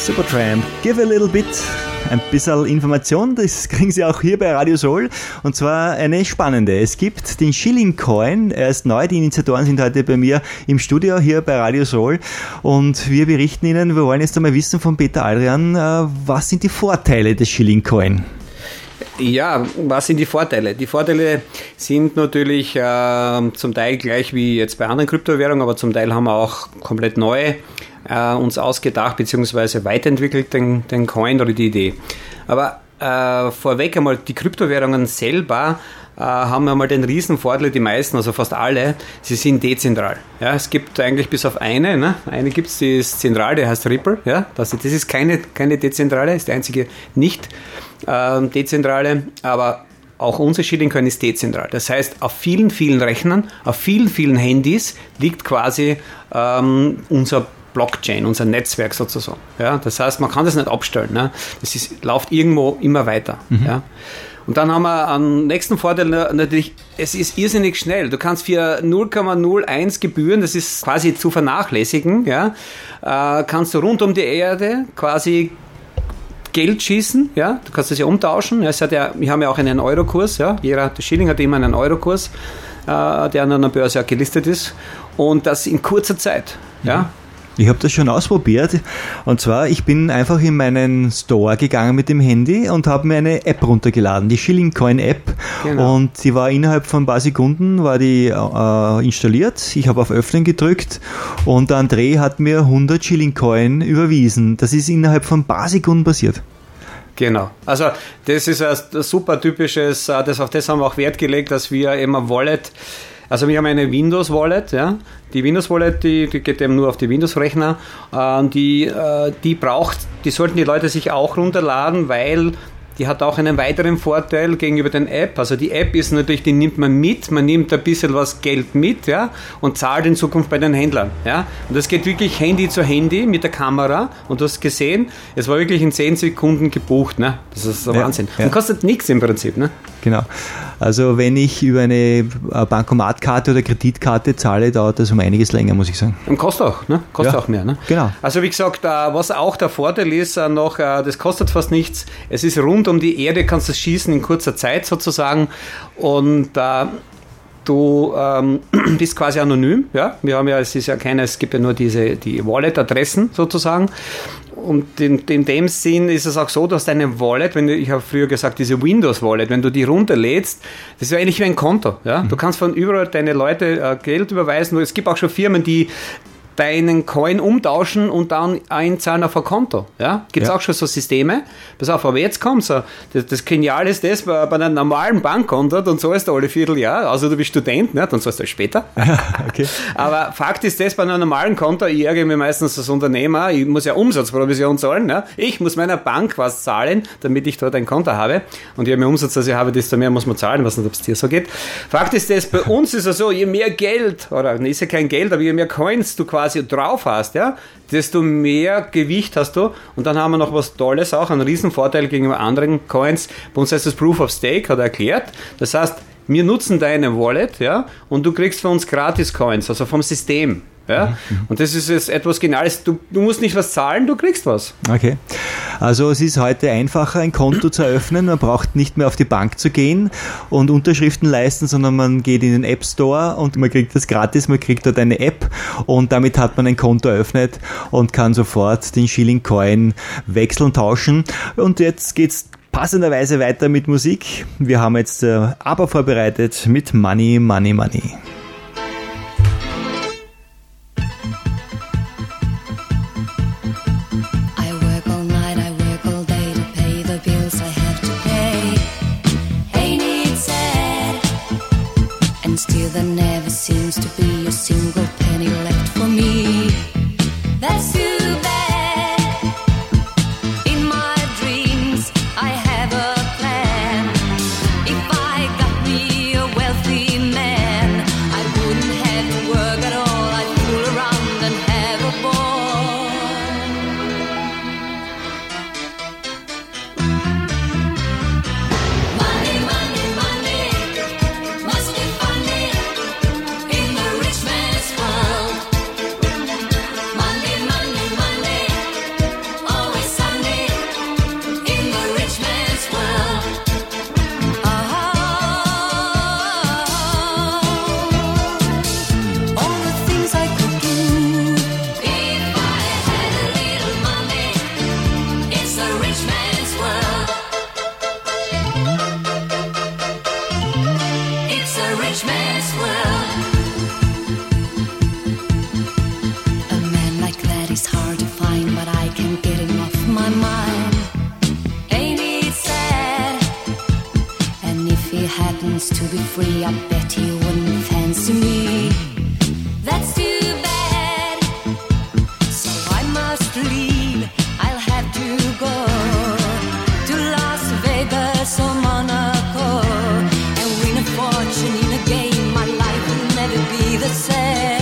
Supertramp, give a little bit. Ein bisschen Information, das kriegen Sie auch hier bei Radio Soul, und zwar eine spannende. Es gibt den Shilling Coin, er ist neu, die Initiatoren sind heute bei mir im Studio hier bei Radio Soul und wir berichten Ihnen, wir wollen jetzt einmal wissen von Peter Adrian, was sind die Vorteile des Shilling Coin? Ja, was sind die Vorteile? Die Vorteile sind natürlich zum Teil gleich wie jetzt bei anderen Kryptowährungen, aber zum Teil haben wir auch komplett neue uns ausgedacht bzw. weiterentwickelt, den Coin oder die Idee. Aber vorweg einmal, die Kryptowährungen selber haben einmal den riesen Vorteil, die meisten, also fast alle, sie sind dezentral. Ja, es gibt eigentlich bis auf eine, ne? Eine gibt es, die ist zentral, die heißt Ripple. Ja? Das ist keine dezentrale, ist die einzige nicht dezentrale, aber auch unser Shilling Coin ist dezentral. Das heißt, auf vielen, vielen Rechnern, auf vielen, vielen Handys liegt quasi unser Blockchain, unser Netzwerk sozusagen. Ja, das heißt, man kann das nicht abstellen. Ne? Das läuft irgendwo immer weiter. Mhm. Ja? Und dann haben wir einen nächsten Vorteil natürlich, es ist irrsinnig schnell. Du kannst für 0,01 Gebühren, das ist quasi zu vernachlässigen, ja, kannst du rund um die Erde quasi Geld schießen, ja, du kannst das ja umtauschen. Ja, wir haben ja auch einen Eurokurs, ja, der Shilling hat immer einen Eurokurs, der an einer Börse auch gelistet ist, und das in kurzer Zeit, ja. Ich habe das schon ausprobiert, und zwar, ich bin einfach in meinen Store gegangen mit dem Handy und habe mir eine App runtergeladen, die Shilling Coin App, genau. Und die war innerhalb von ein paar Sekunden installiert. Ich habe auf Öffnen gedrückt und der André hat mir 100 Shilling Coin überwiesen. Das ist innerhalb von ein paar Sekunden passiert. Genau, also das ist ein super typisches, auf das haben wir auch Wert gelegt, dass wir immer Wallet. Also wir haben eine Windows-Wallet, ja. Die Windows-Wallet, die geht eben nur auf die Windows-Rechner. Die sollten die Leute sich auch runterladen, weil die hat auch einen weiteren Vorteil gegenüber den App. Also die App ist natürlich, die nimmt man mit, man nimmt ein bisschen was Geld mit, ja, und zahlt in Zukunft bei den Händlern, ja. Und das geht wirklich Handy zu Handy mit der Kamera, und du hast gesehen, es war wirklich in 10 Sekunden gebucht, ne. Das ist der Wahnsinn. Ja. Und kostet nichts im Prinzip, ne. Genau. Also wenn ich über eine Bankomatkarte oder Kreditkarte zahle, dauert das um einiges länger, muss ich sagen. Und kostet auch, ne? Kostet auch mehr, ne? Genau. Also wie gesagt, was auch der Vorteil ist, das kostet fast nichts. Es ist rund um die Erde, kannst du schießen in kurzer Zeit sozusagen, und du bist quasi anonym, ja. Wir haben ja, es gibt ja nur die Wallet-Adressen sozusagen. Und in dem Sinn ist es auch so, dass deine Wallet, ich habe früher gesagt, diese Windows-Wallet, wenn du die runterlädst, das ist ja eigentlich wie ein Konto. Ja? Du kannst von überall deine Leute Geld überweisen. Es gibt auch schon Firmen, die deinen Coin umtauschen und dann einzahlen auf ein Konto. Ja? Gibt es auch schon so Systeme. Pass auf, aber jetzt kommt so. Das Geniale ist das, bei einem normalen Bankkonto, dann zahlst du alle Vierteljahr, also du bist Student, ne? Dann zahlst du später. Okay. Aber Fakt ist das, bei einem normalen Konto, ich ärgere mich meistens als Unternehmer, ich muss ja Umsatzprovision zahlen, ne? Ich muss meiner Bank was zahlen, damit ich dort ein Konto habe, und je mehr Umsatz als ich habe, desto mehr muss man zahlen, was nicht, ob es dir so geht. Fakt ist das, bei uns ist es so, je mehr Geld, oder ist ja kein Geld, aber je mehr Coins du quasi drauf hast, ja, desto mehr Gewicht hast du. Und dann haben wir noch was Tolles auch, einen riesen Vorteil gegenüber anderen Coins. Bei uns heißt das Proof of Stake, hat er erklärt. Das heißt, wir nutzen deine Wallet, ja, und du kriegst von uns gratis Coins, also vom System. Ja? Und das ist jetzt etwas Geniales. Du musst nicht was zahlen, du kriegst was. Okay. Also es ist heute einfacher, ein Konto zu eröffnen. Man braucht nicht mehr auf die Bank zu gehen und Unterschriften leisten, sondern man geht in den App Store und man kriegt das gratis. Man kriegt dort eine App und damit hat man ein Konto eröffnet und kann sofort den Shilling Coin wechseln, tauschen. Und jetzt geht's passenderweise weiter mit Musik. Wir haben jetzt ABBA vorbereitet mit Money, Money, Money. Still there never seems to be a single penny left for me. That's too bad. In my dreams I have a plan. If I got me a wealthy man, chance to be free, I bet he wouldn't fancy me. That's too bad, so I must leave. I'll have to go to Las Vegas or Monaco and win a fortune in a game. My life will never be the same.